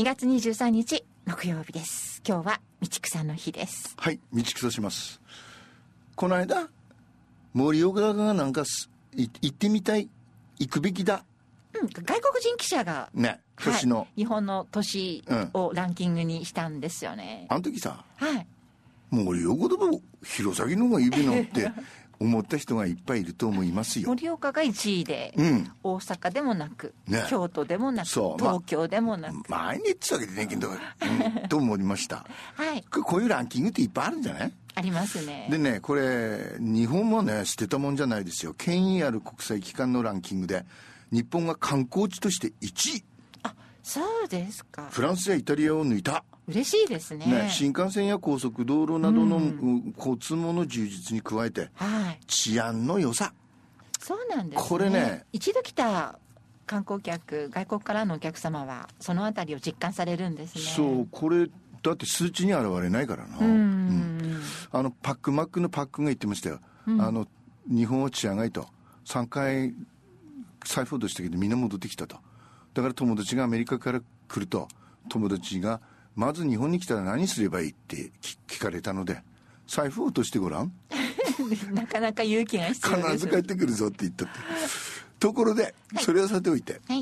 2月23日木曜日です。今日は道草の日です。 はい、道草します。この間森岡がなんか行ってみたい、行くべきだ、 外国人記者がね、年の、 日本の都市をランキングにしたんですよね。 あの時さ、 はい、 森岡でも弘前の方がいいのって思った人がいっぱいいると思いますよ。 盛岡が1位で、大阪でもなく、 ね、 京都でもなく、東京でもなく、 毎日ってわけでねえけど、と思いました。 はい、 こういうランキングっていっぱいあるんじゃない？ ありますね。 でね、これ日本もね捨てたもんじゃないですよ。権威ある国際機関のランキングで日本が観光地として1位。 あ、そうですか。 フランスやイタリアを抜いた。 嬉しいですね。 新幹線や高速道路などの、交通網の充実に加えて、治安の良さ。 そうなんですね。 これね、 一度来た観光客、外国からのお客様はそのあたりを実感されるんですね。 そう、これだって数値に現れないからな。パックマックのパックが言ってましたよ。日本は治安がいいと。3回財布落としたけどみんな戻ってきたと。だから友達がアメリカから来ると、友達がまず日本に来たら何すればいいって聞かれたので、財布を落としてごらん。 なかなか勇気が必要です。 必ず帰ってくるぞって言ったって。ところで、それはさておいて、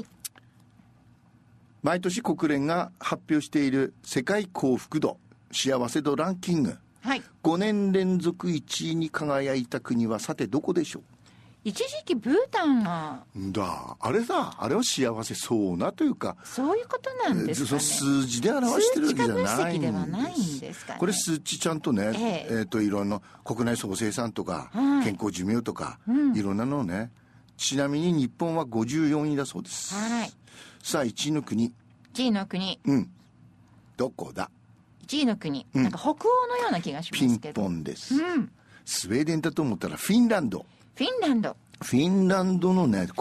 毎年国連が発表している世界幸福度、幸せ度ランキング、5年連続1位に輝いた国はさてどこでしょう？ 一時期ブータンがあれは幸せそうなというか、 そういうことなんですかね。 数字で表してるわけじゃないんです。 数値化分析ではないんですかね。 これ数値ちゃんとね、いろんな国内総生産とか、健康寿命とか、いろんなのをね。ちなみに日本は54位だそうです。さあ1位の国。 1位の国。 どこだ ？1位の国、なんか北欧のような気がしますけど。 ピンポンです。スウェーデンだと思ったらフィンランド。フィンランドのね、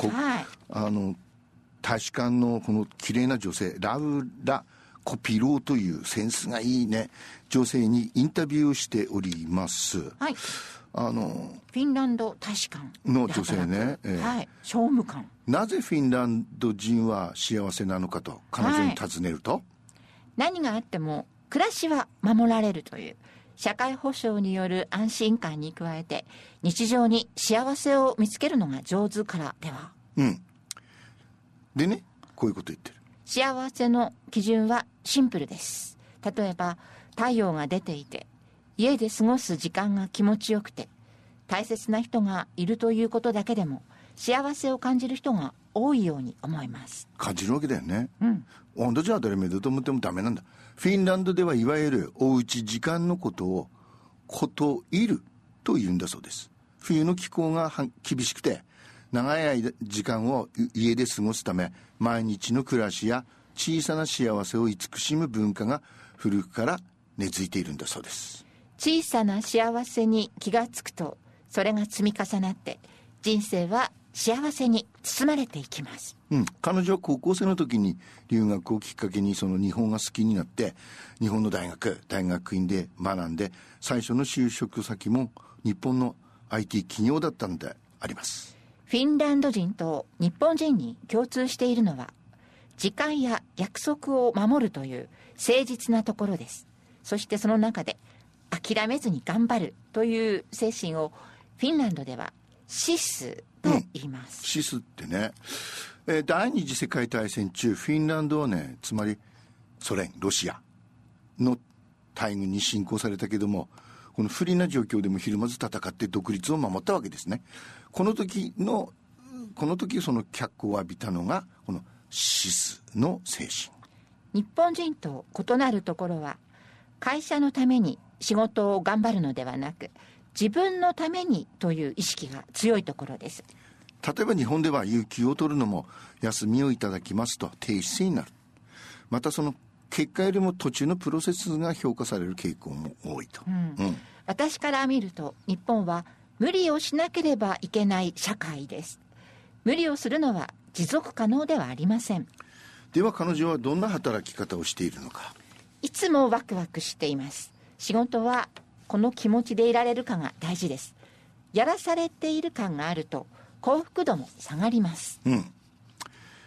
大使館のこの綺麗な女性、ラウラ・コピローというセンスがいいね、女性にインタビューをしております。フィンランド大使館の女性ね、 商務官。 なぜフィンランド人は幸せなのかと彼女に尋ねると、 何があっても暮らしは守られるという社会保障による安心感に加えて、日常に幸せを見つけるのが上手からでは。 でね、こういうこと言ってる。 幸せの基準はシンプルです。例えば、太陽が出ていて、家で過ごす時間が気持ちよくて、大切な人がいるということだけでも、幸せを感じる人が多いように思います。 感じるわけだよね。あんたじゃ当たり前だと思ってもダメなんだ。フィンランドではいわゆるおうち時間のことをこといると言うんだそうです。冬の気候が厳しくて長い時間を家で過ごすため、毎日の暮らしや小さな幸せを慈しむ文化が古くから根付いているんだそうです。 小さな幸せに気がつくと、それが積み重なって人生は幸せに包まれていきます。 彼女は高校生の時に留学をきっかけにその日本が好きになって、日本の大学院で学んで、最初の就職先も日本の IT 企業だったんであります。 フィンランド人と日本人に共通しているのは、時間や約束を守るという誠実なところです。そしてその中で諦めずに頑張るという精神をフィンランドではシスと言います。 シスってね、第二次世界大戦中、フィンランドはね、つまりソ連、ロシアの大軍に侵攻されたけども、この不利な状況でもひるまず戦って独立を守ったわけですね。この時その脚光を浴びたのがこのシスの精神。 日本人と異なるところは、会社のために仕事を頑張るのではなく、自分のためにという意識が強いところです。 例えば日本では有給を取るのも休みをいただきますと低姿勢になる。またその結果よりも途中のプロセスが評価される傾向も多いと。 私から見ると日本は無理をしなければいけない社会です。無理をするのは持続可能ではありません。 では彼女はどんな働き方をしているのか。 いつもワクワクしています。仕事はこの気持ちでいられるかが大事です。やらされている感があると幸福度も下がります。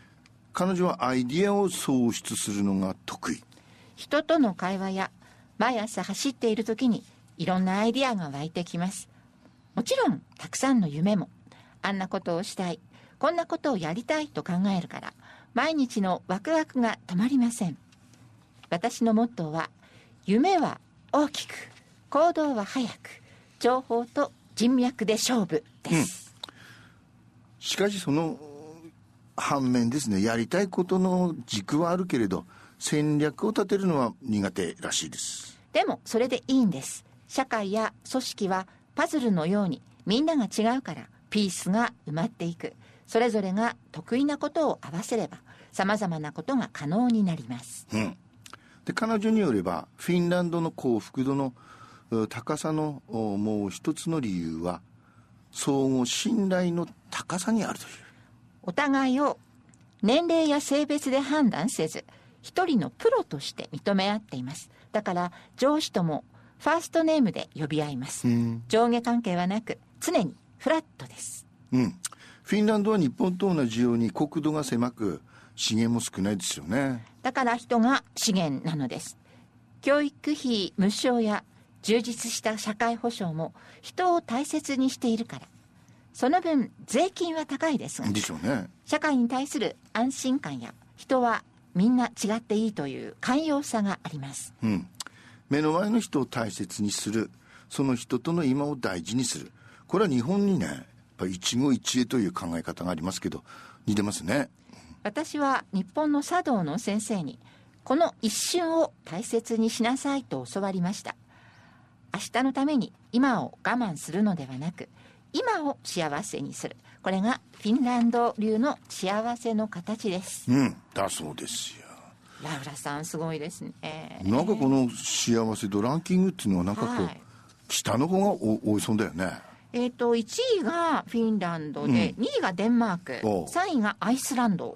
彼女はアイディアを創出するのが得意。 人との会話や毎朝走っている時にいろんなアイディアが湧いてきます。もちろんたくさんの夢も、あんなことをしたい、こんなことをやりたいと考えるから毎日のワクワクが止まりません。私のモットーは、夢は大きく、行動は早く、情報と人脈で勝負です、 しかしその反面ですね、やりたいことの軸はあるけれど戦略を立てるのは苦手らしいです。 でもそれでいいんです。社会や組織はパズルのようにみんなが違うからピースが埋まっていく。それぞれが得意なことを合わせればさまざまなことが可能になります、 で彼女によればフィンランドの幸福度の高さのもう一つの理由は相互信頼の高さにあるという。 お互いを年齢や性別で判断せず一人のプロとして認め合っています。だから上司ともファーストネームで呼び合います、上下関係はなく常にフラットです、 フィンランドは日本と同じように国土が狭く資源も少ないですよね。 だから人が資源なのです。教育費無償や充実した社会保障も人を大切にしているから、その分税金は高いですが、 でしょうね。 社会に対する安心感や人はみんな違っていいという寛容さがあります、 目の前の人を大切にする、その人との今を大事にする、これは日本にねやっぱり一期一会という考え方がありますけど似てますね。 私は日本の茶道の先生にこの一瞬を大切にしなさいと教わりました。明日のために今を我慢するのではなく今を幸せにする、これがフィンランド流の幸せの形です、 だそうですよ。 ラウラさんすごいですね。 なんかこの幸せ度ランキングっていうのはなんかこう、北の方が多いそうだよね。 1位がフィンランドで、2位がデンマーク、3位がアイスランド。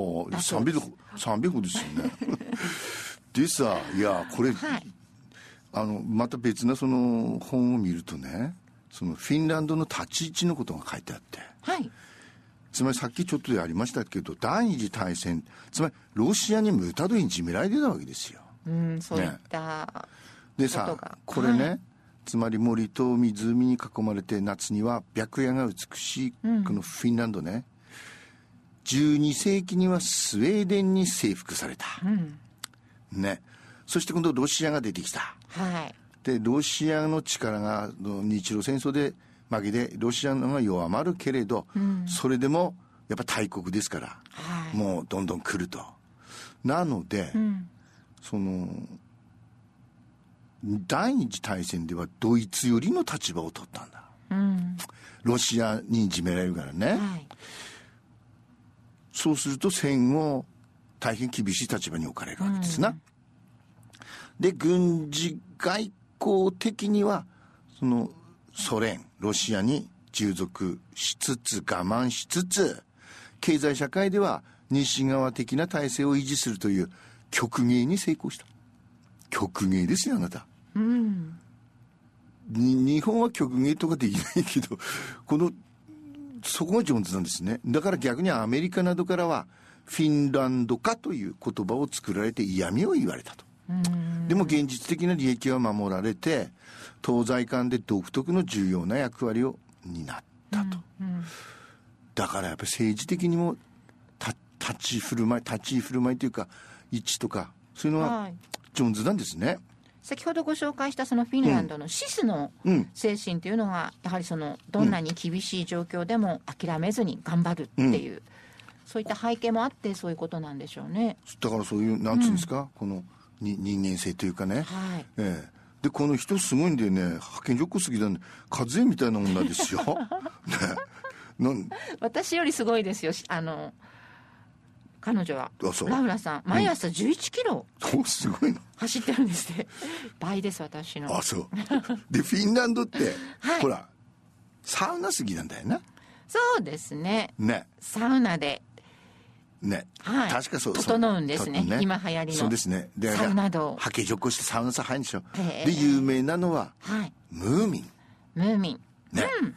300ですよねでさ、いやこれ、また別なその本を見るとね、そのフィンランドの立ち位置のことが書いてあって、つまりさっきちょっとでありましたけど第二次大戦、つまりロシアにムタドにいじめられてたわけですよ、 そういったでさ、これね、つまり森と湖に囲まれて夏には白夜が美しいこのフィンランドね、12世紀にはスウェーデンに征服された、そして今度ロシアが出てきた、でロシアの力が日露戦争で負けでロシアのが弱まるけれど、それでもやっぱ大国ですから、もうどんどん来ると。なので、その第二次大戦ではドイツ寄りの立場を取ったんだ、ロシアにいじめられるからね、そうすると戦後大変厳しい立場に置かれるわけですな、で軍事外交的にはそのソ連ロシアに従属しつつ我慢しつつ、経済社会では西側的な体制を維持するという極芸に成功した。極芸ですよあなた、日本は極芸とかできないけどそこが上手なんですね。だから逆にアメリカなどからはフィンランド化という言葉を作られて嫌味を言われたと。でも現実的な利益は守られて東西間で独特の重要な役割を担ったと、だからやっぱり政治的にも立ち居振る舞いというか位置とかそういうのは上手なんですね、 先ほどご紹介したそのフィンランドのシスの精神というのがやはりそのどんなに厳しい状況でも諦めずに頑張るっていう、そういった背景もあってそういうことなんでしょうね。 だからそういうなんていうんですか、この人間性というかね、でこの人すごいんだよね、派遣女子すぎたんで風みたいな女ですよ私よりすごいですよ彼女は。ラウラさん毎朝11キロすごいな走ってるんですね倍です私の。 そうでフィンランドって、ほらサウナ好きなんだよな。 そうですね、サウナで確かそう整うんですね、今流行りの。 そうですね、でサウナ道はけじょこしてサウナさ入るんでしょ、で有名なのは、ムーミン、ムーミン、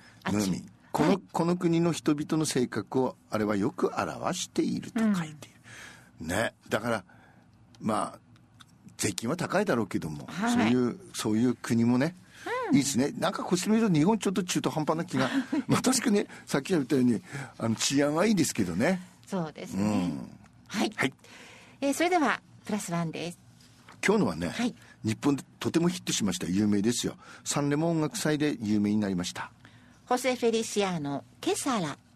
この国の人々の性格をあれはよく表していると書いている、 ね、だからまあ税金は高いだろうけども、 はい、 そういう国もね、いいですね。なんかこうしてみると日本ちょっと中途半端な気がまあ確かにさっき言ったように治安はいいですけどね。 そうですね、はい、はい、それではプラスワンです。 今日のはね、 はい、 日本でとてもヒットしました、有名ですよ。サンレモ音楽祭で有名になりました、 ホセ・フェリシアーノケサラ